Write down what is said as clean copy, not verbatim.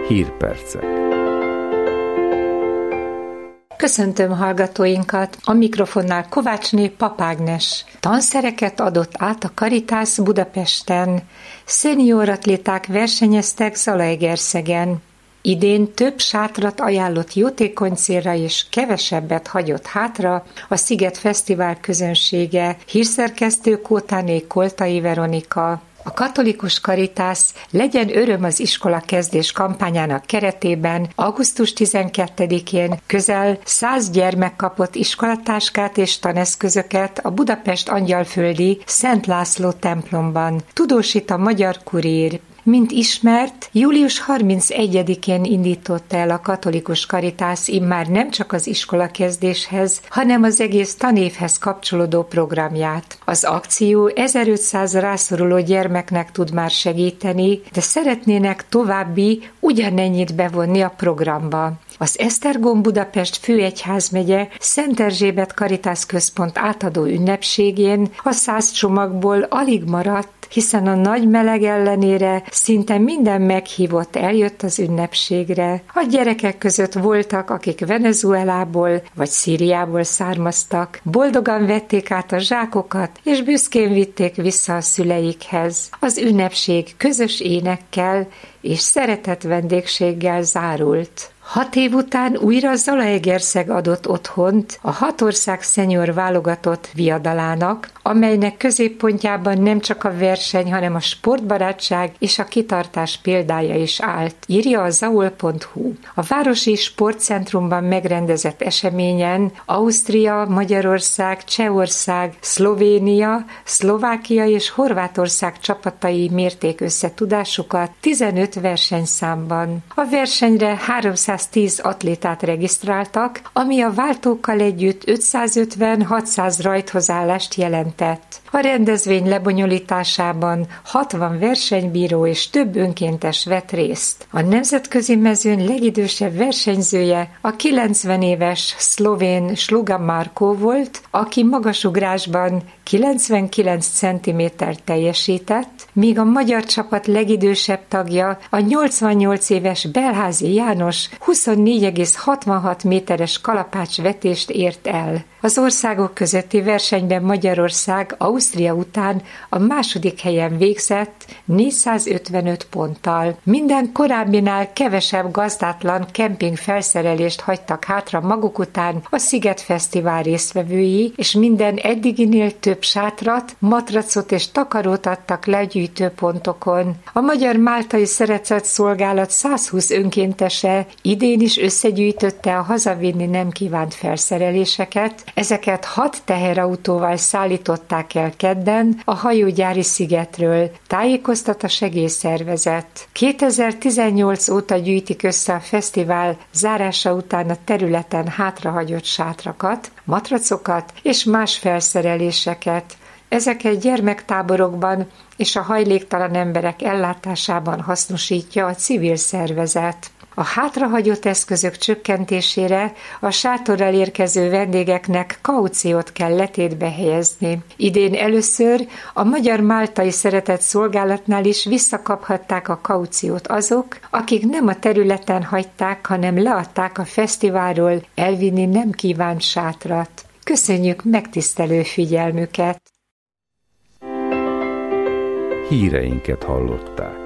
Hírpercek. Köszöntöm hallgatóinkat, a mikrofonnál Kovácsné Papágnes. Tanszereket adott át a Caritas Budapesten, szenioratléták versenyeztek Zalaegerszegen. Idén több sátrat ajánlott jótékony célra és kevesebbet hagyott hátra a Sziget Fesztivál közönsége, hírszerkesztő Kótáné Koltai Veronika. A katolikus Caritas Legyen öröm az iskola kezdés kampányának keretében augusztus 12-én közel 100 gyermek kapott iskolatáskát és taneszközöket a Budapest Angyalföldi Szent László templomban. Tudósít a Magyar Kurír. Mint ismert, július 31-én indította el a katolikus Caritas immár nem csak az iskolakezdéshez, hanem az egész tanévhez kapcsolódó programját. Az akció 1500 rászoruló gyermeknek tud már segíteni, de szeretnének további ugyanennyit bevonni a programba. Az Esztergom Budapest főegyházmegye Szent Erzsébet Caritas központ átadó ünnepségén a 100 csomagból alig maradt, hiszen a nagy meleg ellenére szinte minden meghívott eljött az ünnepségre. A gyerekek között voltak, akik Venezuelából vagy Szíriából származtak, boldogan vették át a zsákokat, és büszkén vitték vissza a szüleikhez. Az ünnepség közös énekkel és szeretett vendégséggel zárult. 6 év után újra Zalaegerszeg adott otthont a 6 ország szenior válogatott viadalának, amelynek középpontjában nem csak a verseny, hanem a sportbarátság és a kitartás példája is állt, írja a zaol.hu. A városi sportcentrumban megrendezett eseményen Ausztria, Magyarország, Csehország, Szlovénia, Szlovákia és Horvátország csapatai mérték összetudásukat 15 versenyszámban. A versenyre 310 atlétát regisztráltak, ami a váltókkal együtt 550-600 rajthozállást jelentett. A rendezvény lebonyolításában 60 versenybíró és több önkéntes vett részt. A nemzetközi mezőny legidősebb versenyzője a 90 éves szlovén Sluga Marko volt, aki magasugrásban 99 cm-t teljesített, míg a magyar csapat legidősebb tagja a 88 éves Belházi János 24,66 méteres kalapácsvetést ért el. Az országok közötti versenyben Magyarország Ausztria után a második helyen végzett 455 ponttal. Minden korábbinál kevesebb gazdátlan kemping felszerelést hagytak hátra maguk után a Sziget Fesztivál résztvevői, és minden eddiginél több sátrat, matracot és takarót adtak le gyűjtőpontokon. A Magyar Máltai Szeretetszolgálat 120 önkéntese idén is összegyűjtötte a hazavinni nem kívánt felszereléseket. Ezeket 6 teherautóval szállították el kedden a hajógyári szigetről, tájékoztat a segélyszervezet. 2018 óta gyűjtik össze a fesztivál zárása után a területen hátrahagyott sátrakat, matracokat és más felszereléseket. Ezeket gyermektáborokban és a hajléktalan emberek ellátásában hasznosítja a civil szervezet. A hátrahagyott eszközök csökkentésére a sátorral érkező vendégeknek kauciót kell letétbe helyezni. Idén először a Magyar Máltai Szeretetszolgálatnál is visszakaphatták a kauciót azok, akik nem a területen hagyták, hanem leadták a fesztiválról elvinni nem kívánt sátrat. Köszönjük megtisztelő figyelmüket! Híreinket hallották.